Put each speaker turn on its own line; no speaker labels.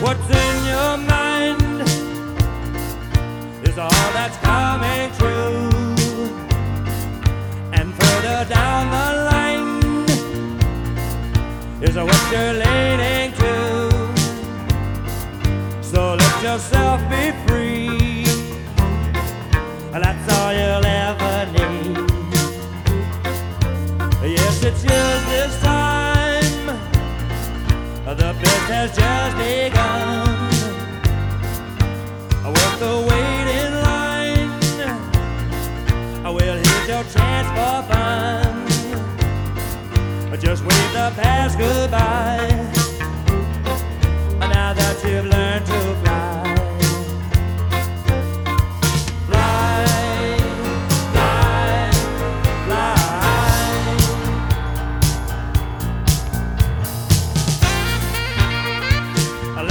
What's in your mind is all that's coming true. And further down the line is what you're leading to. So let yourself be free. That's all you'll ever need. Yes, it's yours this time. The best has just begun. Work the wait in line. Well, here's your chance for fun. Just wave the past goodbye. Now that you've